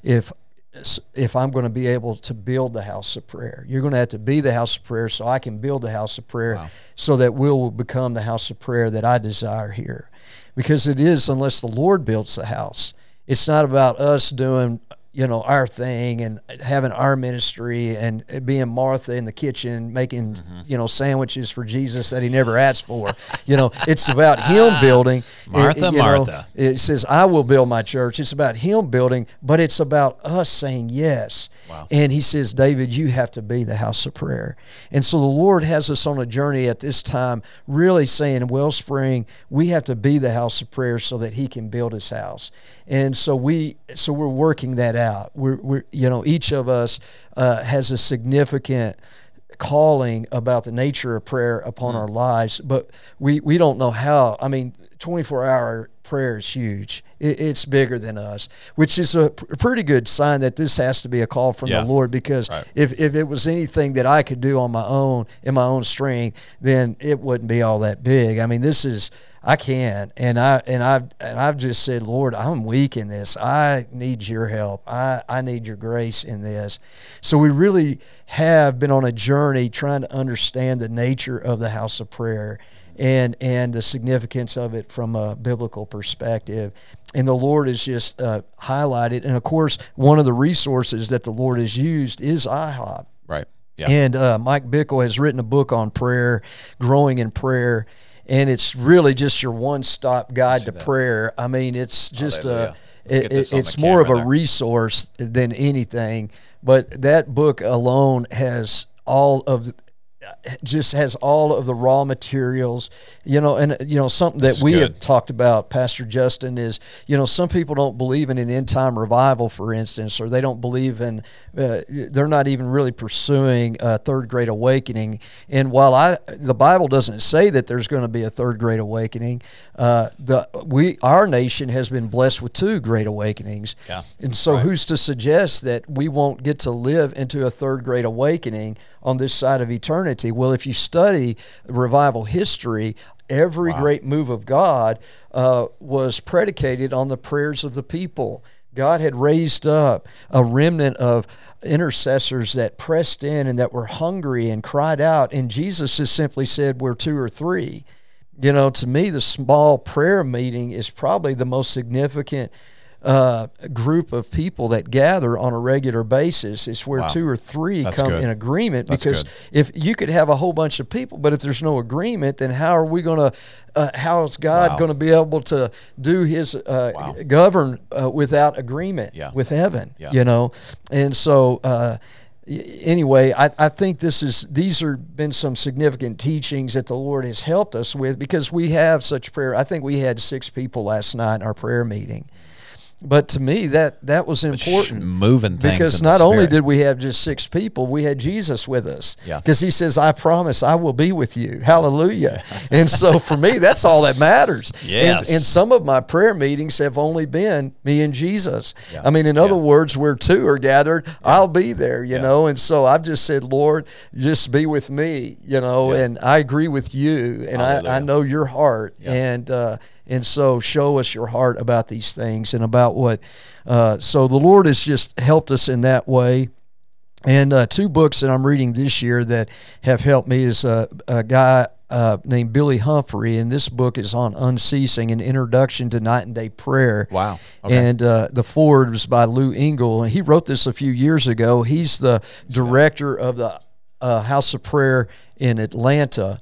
if I'm going to be able to build the house of prayer. You're going to have to be the house of prayer so I can build the house of prayer, so that will become the house of prayer that I desire here. Because it is, unless the Lord builds the house. It's not about us doing our thing and having our ministry and being Martha in the kitchen making sandwiches for Jesus that He never asked for. It's about Him building. Martha. It says, I will build my church. It's about Him building, but it's about us saying yes. Wow. And He says, David, you have to be the house of prayer. And so the Lord has us on a journey at this time, really saying, Wellspring, we have to be the house of prayer so that He can build His house. And so we're working that out. We're each of us has a significant calling about the nature of prayer upon our lives, but we don't know how. 24-hour prayer is huge. It's bigger than us, which is a pretty good sign that this has to be a call from the Lord, because if it was anything that I could do on my own, in my own strength, then it wouldn't be all that big. This is, I can, and I've just said, Lord, I'm weak in this. I need your help. I need your grace in this. So we really have been on a journey trying to understand the nature of the house of prayer and the significance of it from a biblical perspective. And the Lord has just highlighted. And of course, one of the resources that the Lord has used is IHOP. Right. Yeah. And Mike Bickle has written a book on prayer, growing in prayer, and it's really just your one-stop guide to prayer. I mean, it's just it's more of a resource than anything. But that book alone has all of the raw materials, and something that we have talked about, Pastor Justin, is, some people don't believe in an end time revival, for instance, or they don't believe in, they're not even really pursuing a third great awakening. And while the Bible doesn't say that there's going to be a third great awakening, our nation has been blessed with 2 great awakenings. Yeah. And so who's to suggest that we won't get to live into a third great awakening on this side of eternity? Well, if you study revival history, every great move of God was predicated on the prayers of the people. God had raised up a remnant of intercessors that pressed in and that were hungry and cried out, and Jesus just simply said, "We're 2 or 3." To me, the small prayer meeting is probably the most significant group of people that gather on a regular basis. It's where 2 or 3 come in agreement, because if you could have a whole bunch of people, but if there's no agreement, then how is God going to be able to do his govern without agreement with heaven? And so anyway, I think these have been some significant teachings that the Lord has helped us with, because we have such prayer. I think we had 6 people last night in our prayer meeting. But to me, that was important. Moving things, because not only did we have just 6 people, we had Jesus with us. Because he says, "I promise I will be with you." Hallelujah. And so for me, that's all that matters. Yes. And some of my prayer meetings have only been me and Jesus. I mean, in other words, where 2 are gathered, I'll be there, And so I've just said, "Lord, just be with me," and I agree with you, and I know your heart. And so show us your heart about these things and about what. So the Lord has just helped us in that way. And 2 books that I'm reading this year that have helped me is a guy named Billy Humphrey, and this book is on unceasing, an introduction to night and day prayer. Wow. Okay. And the foreword was by Lou Engle, and he wrote this a few years ago. He's the director of the House of Prayer in Atlanta.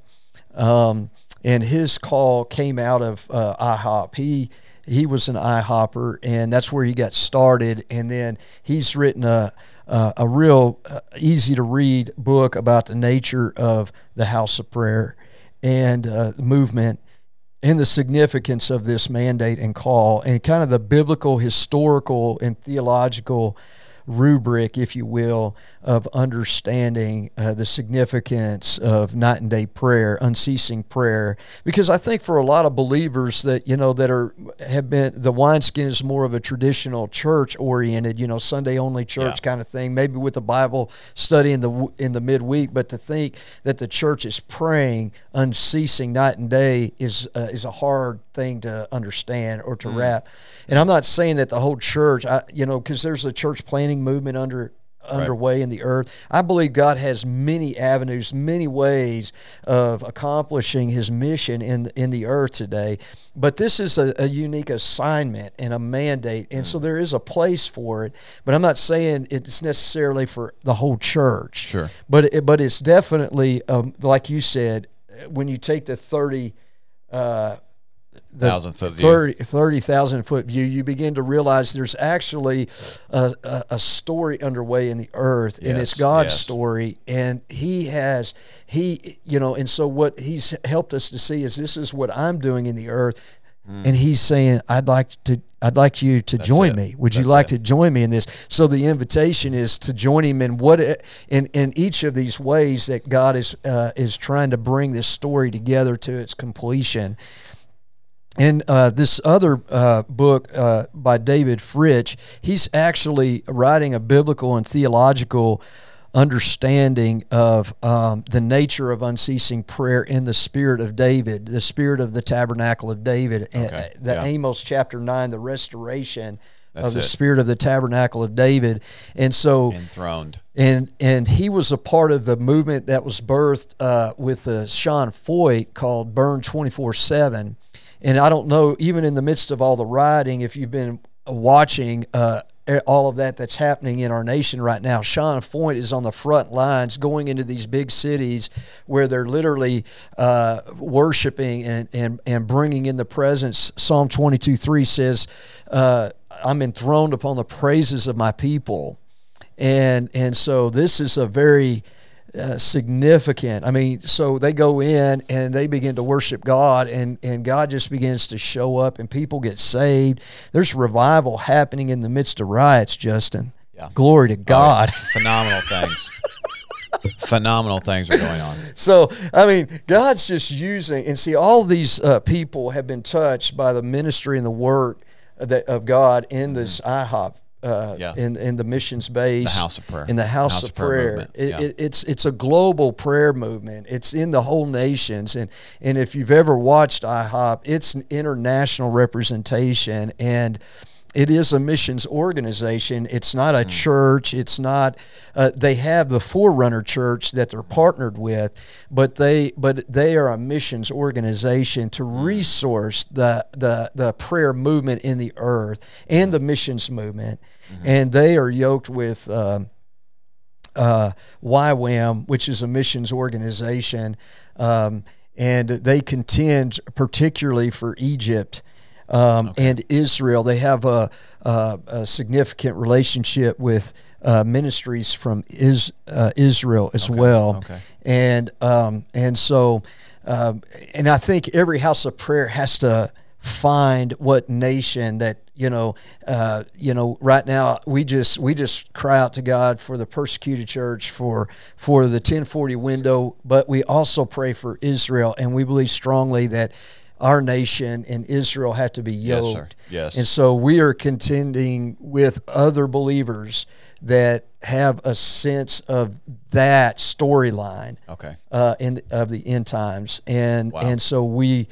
And his call came out of IHOP. He was an IHOPper, and that's where he got started. And then he's written a real easy to read book about the nature of the House of Prayer and the movement and the significance of this mandate and call, and kind of the biblical, historical, and theological rubric, if you will, of understanding the significance of night and day prayer, unceasing prayer. Because I think for a lot of believers that have been, the wineskin is more of a traditional church oriented, Sunday only church kind of thing, maybe with a Bible study in the midweek. But to think that the church is praying unceasing night and day is a hard thing to understand or to wrap. And I'm not saying that the whole church, because there's a church planting movement underway in the earth. I believe God has many avenues, many ways of accomplishing his mission in the earth today. But this is a unique assignment and a mandate, and so there is a place for it. But I'm not saying it's necessarily for the whole church. Sure. But it's definitely, like you said, when you take the 30,000 foot view, you begin to realize there's actually a story underway in the earth, and it's God's story, and and so what he's helped us to see is, this is what I'm doing in the earth, and he's saying, I'd like you to join me. Would you like to join me in this? So the invitation is to join him in each of these ways that God is trying to bring this story together to its completion. And this other book by David Fritsch, he's actually writing a biblical and theological understanding of the nature of unceasing prayer in the spirit of David, the spirit of the tabernacle of David, Amos chapter 9, the restoration of the spirit of the tabernacle of David. And so enthroned. And he was a part of the movement that was birthed with Sean Foyt called Burn 24/7. And I don't know, even in the midst of all the rioting, if you've been watching all of that that's happening in our nation right now. Sean Foyt is on the front lines going into these big cities where they're literally worshiping and bringing in the presence. Psalm 22:3 says, I'm enthroned upon the praises of my people. And so this is a very significant. I mean, so they go in and they begin to worship God, and God just begins to show up, and people get saved. There's revival happening in the midst of riots, Justin. Yeah. Glory to God. Phenomenal things. Phenomenal things are going on. So, I mean, God's just using, and see, all these people have been touched by the ministry and the work of God in this IHOP. In the missions base, the house of prayer, in the house of prayer. It's a global prayer movement. It's in the whole nations, and if you've ever watched IHOP, it's an international representation, and it is a missions organization. It's not a church. It's not. They have the Forerunner Church that they're partnered with, but they are a missions organization to resource the prayer movement in the earth and the missions movement, and they are yoked with YWAM, which is a missions organization, and they contend particularly for Egypt. And Israel. They have a significant relationship with ministries from Israel as well. Okay. And so I think every house of prayer has to find what nation that right now we just cry out to God for the persecuted church, for the 1040 window, but we also pray for Israel, and we believe strongly that our nation and Israel have to be yoked. Yes, sir. Yes. And so we are contending with other believers that have a sense of that storyline. Okay. Of the end times, and Wow. and so we've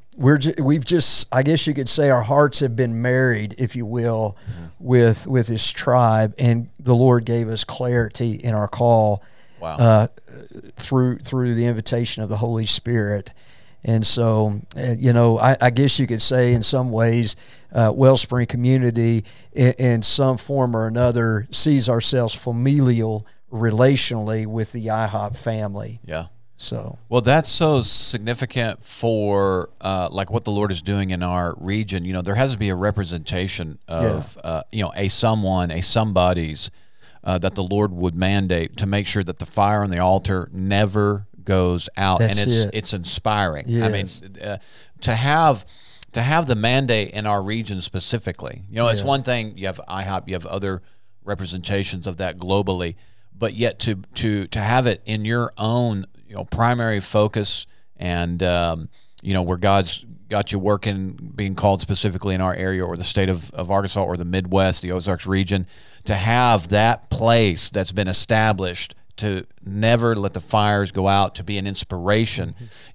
just, I guess you could say, our hearts have been married, if you will, with His tribe, and the Lord gave us clarity in our call. Wow. Through the invitation of the Holy Spirit. And so, I guess you could say in some ways, Wellspring Community in some form or another sees ourselves familial relationally with the IHOP family. Yeah. So, well, that's so significant for like what the Lord is doing in our region. There has to be a representation of a somebody's that the Lord would mandate to make sure that the fire on the altar never goes out. That's and it. It's inspiring. Yes. I mean, to have the mandate in our region specifically. It's one thing, you have IHOP, you have other representations of that globally, but yet to have it in your own primary focus, and where God's got you working, being called specifically in our area or the state of Arkansas or the Midwest, the Ozarks region, to have that place that's been established to never let the fires go out, to be an inspiration.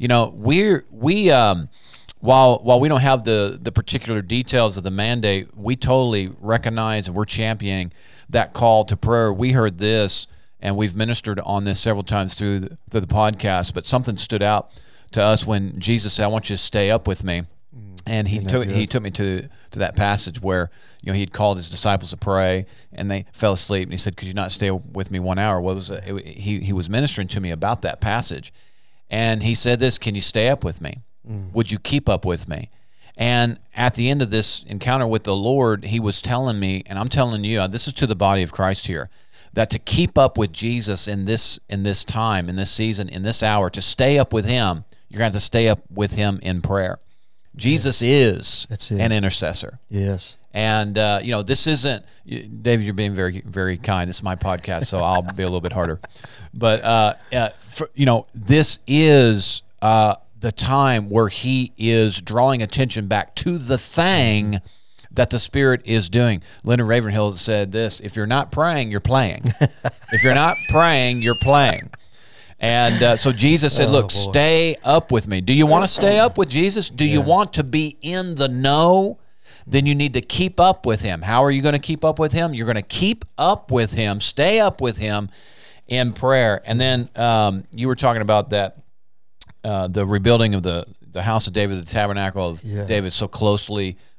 While we don't have the particular details of the mandate, we totally recognize and we're championing that call to prayer. We heard this, and we've ministered on this several times through the podcast, but something stood out to us when Jesus said, "I want you to stay up with me." And he took me to that passage where he had called his disciples to pray, and they fell asleep. And he said, "Could you not stay with me 1 hour?" What was it? He was ministering to me about that passage, and he said this: "Can you stay up with me? Would you keep up with me?" And at the end of this encounter with the Lord, he was telling me, and I'm telling you, this is to the body of Christ here, that to keep up with Jesus in this time, in this season, in this hour, to stay up with Him, you're going to have to stay up with Him in prayer. Jesus is an intercessor. Yes. And, this isn't, David, you're being very, very kind. This is my podcast, so I'll be a little bit harder. But, this is the time where He is drawing attention back to the thing that the Spirit is doing. Leonard Ravenhill said this: if you're not praying, you're playing. If you're not praying, you're playing. And so Jesus said, look, stay up with me. Do you want to stay up with Jesus? Do you want to be in the know? Then you need to keep up with Him. How are you going to keep up with Him? You're going to keep up with Him, stay up with Him in prayer. And then you were talking about that, the rebuilding of the house of David, the tabernacle of David, so closely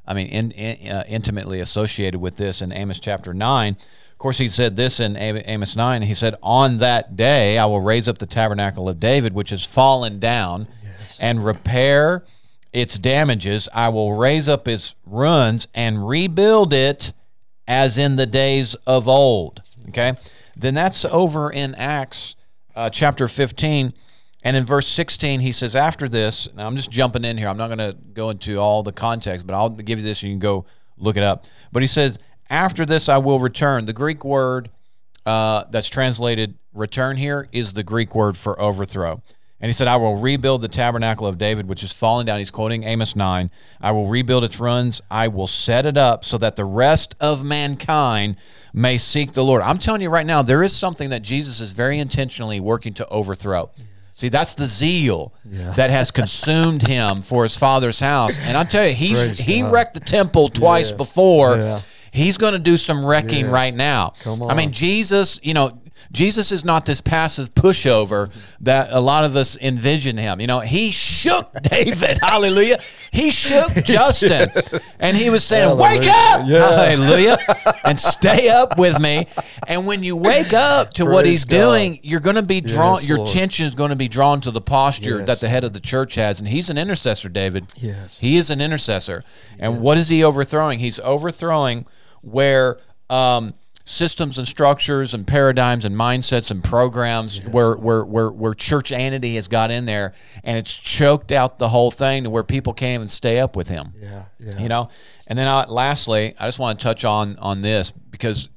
I mean, intimately associated with this in Amos chapter 9. Of course, he said this in Amos 9. He said, on that day I will raise up the tabernacle of David, which has fallen down, and repair its damages. I will raise up its ruins and rebuild it as in the days of old. Okay? Then that's over in Acts chapter 15. And in verse 16, he says, after this, now I'm just jumping in here. I'm not going to go into all the context, but I'll give you this and you can go look it up. But he says, after this I will return. The Greek word that's translated return here is the Greek word for overthrow. And he said, I will rebuild the tabernacle of David, which is fallen down. He's quoting Amos 9. I will rebuild its ruins. I will set it up so that the rest of mankind may seek the Lord. I'm telling you right now, there is something that Jesus is very intentionally working to overthrow. See, that's the zeal that has consumed him for his Father's house. And I tell you, he wrecked the temple twice before. Yeah. He's going to do some wrecking right now. Come on. I mean, Jesus is not this passive pushover that a lot of us envision him. He shook David. Hallelujah. He shook Justin. And he was saying, wake up. Hallelujah. And stay up with me. And when you wake up to what he's doing, you're going to be drawn, your attention is going to be drawn to the posture that the head of the church has. And he's an intercessor, David. Yes. He is an intercessor. And what is he overthrowing? He's overthrowing where systems and structures and paradigms and mindsets and programs where churchianity has got in there, and it's choked out the whole thing to where people can't even stay up with him. And then lastly, I just want to touch on this because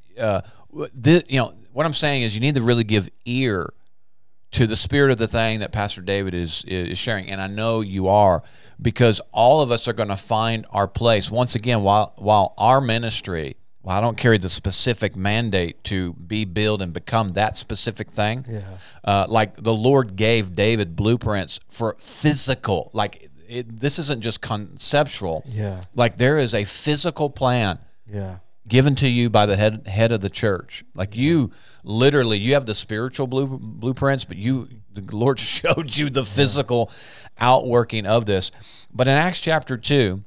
what I'm saying is you need to really give ear to the spirit of the thing that Pastor David is sharing, and I know you are, because all of us are going to find our place. Once again, while our ministry, I don't carry the specific mandate to be, build, and become that specific thing. Like the Lord gave David blueprints for physical, this isn't just conceptual. Like there is a physical plan given to you by the head of the church. Like you have the spiritual blueprints, but the Lord showed you the physical outworking of this. But in Acts chapter 2,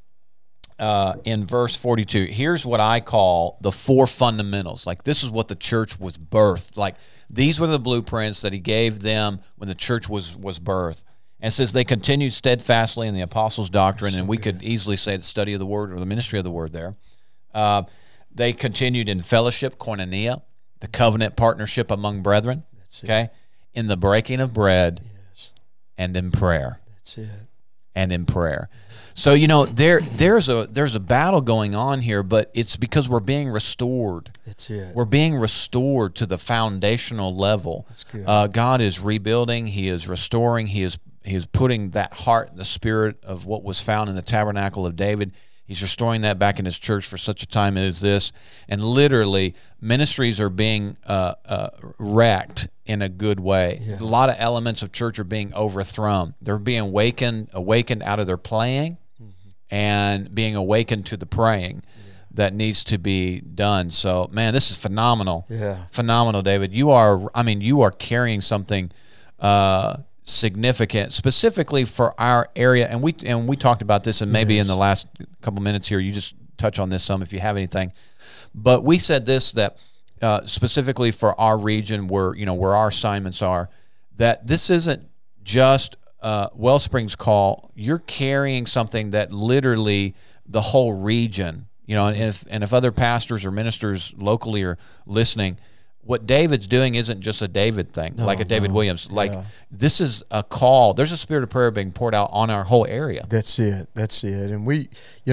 in verse 42, here's what I call the four fundamentals. Like this is what the church was birthed. Like these were the blueprints that he gave them when the church was birthed. And it says they continued steadfastly in the apostles' doctrine, and we could easily say the study of the word or the ministry of the word there. They continued in fellowship, koinonia, the covenant partnership among brethren, in the breaking of bread, and in prayer. That's it. And in prayer. So, there's a battle going on here, but it's because we're being restored. That's it. We're being restored to the foundational level. That's good. God is rebuilding. He is restoring. He is putting that heart, the spirit of what was found in the tabernacle of David. He's restoring that back in his church for such a time as this. And literally, ministries are being wrecked in a good way. A lot of elements of church are being overthrown. They're being awakened out of their playing and being awakened to the praying that needs to be done. So, man, this is phenomenal. Phenomenal, David. You are carrying something significant, specifically for our area, and we talked about this, and maybe in the last couple minutes here, you just touch on this some if you have anything. But we said this, that specifically for our region, where our assignments are, that this isn't just Wellspring's call. You're carrying something that literally the whole region, and if other pastors or ministers locally are listening, what David's doing isn't just a David thing, like a David Williams. This is a call. There's a spirit of prayer being poured out on our whole area. That's it. And we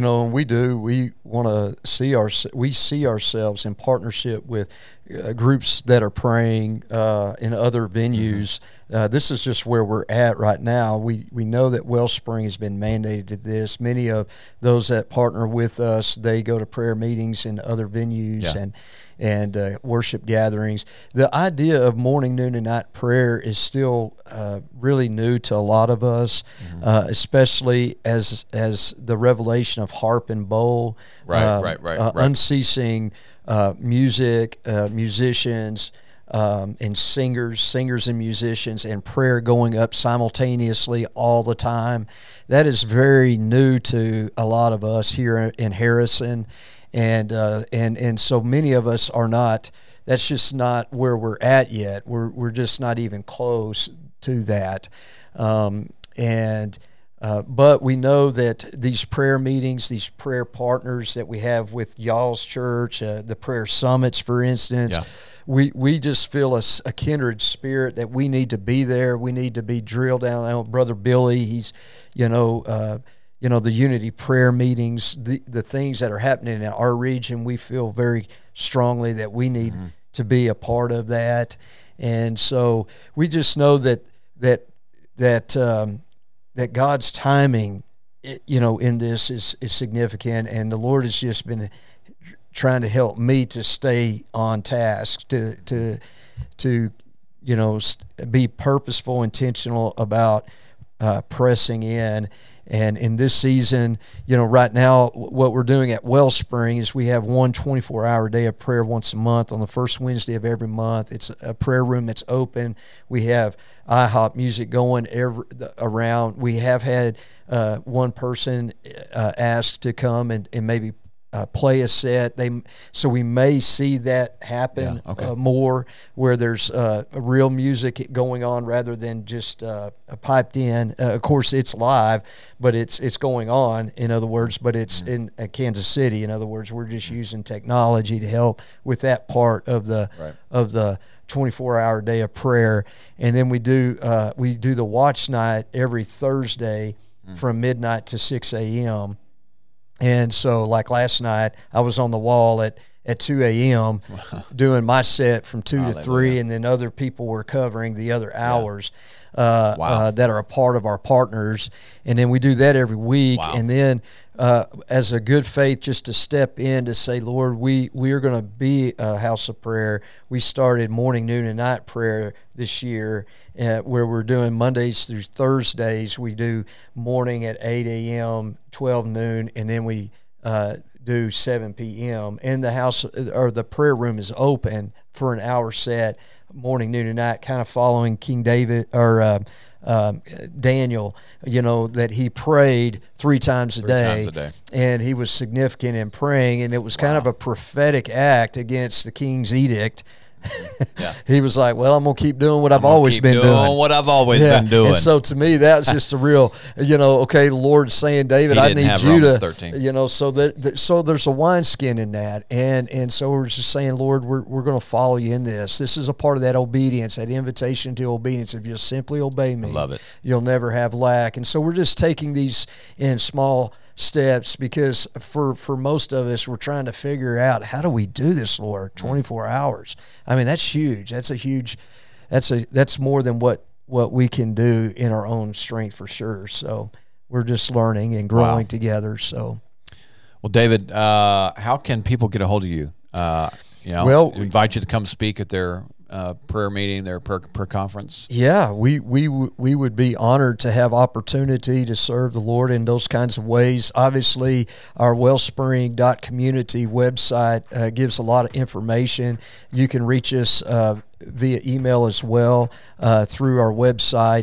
want to see ourselves in partnership with groups that are praying in other venues. This is just where we're at right now. We know that Wellspring has been mandated to this. Many of those that partner with us, they go to prayer meetings in other venues and worship gatherings. The idea of morning, noon, and night prayer is still really new to a lot of us, especially as the revelation of harp and bowl, right. unceasing music, musicians, and singers and musicians, and prayer going up simultaneously all the time. That is very new to a lot of us here in Harrison, and so many of us are not. That's just not where we're at yet. We're just not even close to that, but we know that these prayer meetings, these prayer partners that we have with y'all's church, the prayer summits, for instance, we just feel a kindred spirit that we need to be there. We need to be drilled down. I know Brother Billy, he's, the unity prayer meetings, the things that are happening in our region, we feel very strongly that we need to be a part of that. And so we just know that God's timing, in this is significant, and the Lord has just been trying to help me to stay on task, to be purposeful, intentional about pressing in. And in this season, right now, what we're doing at Wellspring is we have one 24-hour day of prayer once a month on the first Wednesday of every month. It's a prayer room that's open. We have IHOP music going around. We have had one person asked to come and maybe play a set. So we may see that happen more, where there's real music going on rather than just piped in. Of course, it's live, but it's going on. In other words, but it's in Kansas City. In other words, we're just using technology to help with that part of the 24-hour day of prayer. And then we do the watch night every Thursday from midnight to 6 a.m. And so, like last night, I was on the wall at 2 a.m. doing my set from 2 to 3, and then other people were covering the other hours that are a part of our partners. And then we do that every week. And then as a good faith, just to step in to say, Lord, we are going to be a house of prayer. We started morning, noon, and night prayer this year, where we're doing Mondays through Thursdays. We do morning at 8 a.m., 12 noon, and then we do 7 p.m. And the house or the prayer room is open for an hour set, morning, noon, and night, kind of following King David or Daniel, that he prayed three times a day, and he was significant in praying, and it was kind of a prophetic act against the king's edict. He was like, well, I'm going to keep doing what I've always been doing. What I've always been doing. And so to me, that's just a real, the Lord's saying, David, I need you to, 13. So there's a wineskin in that. And so we're just saying, Lord, we're going to follow you in this. This is a part of that obedience, that invitation to obedience. If you'll simply obey me, I love it, you'll never have lack. And so we're just taking these in small steps, because for most of us, we're trying to figure out, how do we do this, Lord, 24 hours? I mean, that's huge. That's more than what we can do in our own strength, for sure. So we're just learning and growing together. So, well, David, how can people get a hold of you? Invite you to come speak at their prayer meeting, their prayer conference? Yeah, we would be honored to have opportunity to serve the Lord in those kinds of ways. Obviously, our wellspring.community website gives a lot of information. You can reach us via email as well through our website,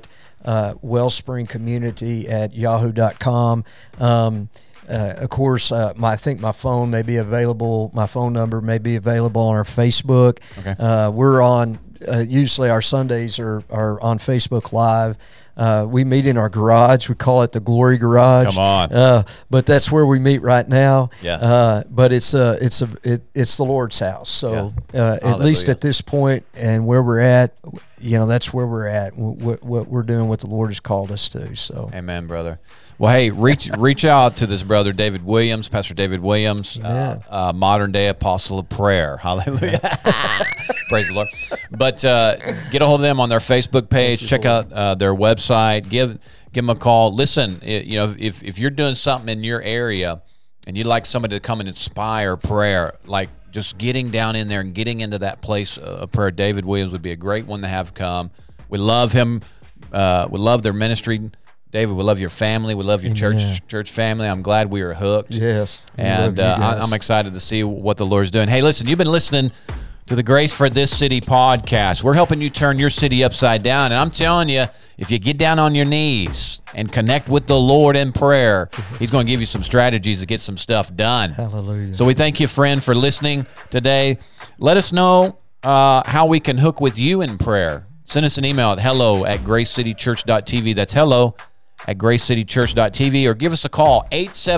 wellspringcommunity@yahoo.com. Of course, I think my phone may be available. My phone number may be available on our Facebook. Okay. We're on, usually our Sundays are on Facebook Live. We meet in our garage. We call it the Glory Garage. Come on. But that's where we meet right now. Yeah. But it's the Lord's house. So at least at this point and where we're at, that's where we're at. What we're doing, what the Lord has called us to. So. Amen, brother. Well, hey, reach out to this brother, David Williams, Pastor David Williams, modern day apostle of prayer. Hallelujah. Praise the Lord. But get a hold of them on their Facebook page. Check out their website. Give them a call. Listen, if you're doing something in your area and you'd like somebody to come and inspire prayer, like just getting down in there and getting into that place of prayer, David Williams would be a great one to have come. We love him. We love their ministry. David, we love your family. We love your church family. I'm glad we are hooked. Yes. And I'm excited to see what the Lord's doing. Hey, listen, you've been listening to the Grace for This City podcast. We're helping you turn your city upside down. And I'm telling you, if you get down on your knees and connect with the Lord in prayer, He's going to give you some strategies to get some stuff done. Hallelujah. So we thank you, friend, for listening today. Let us know how we can hook with you in prayer. Send us an email at hello@gracecitychurch.tv. That's hello@gracecitychurch.tv, or give us a call,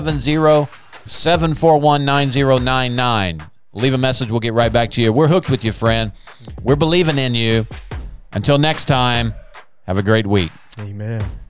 870-741-9099. Leave a message. We'll get right back to you. We're hooked with you, friend. We're believing in you. Until next time, have a great week. Amen.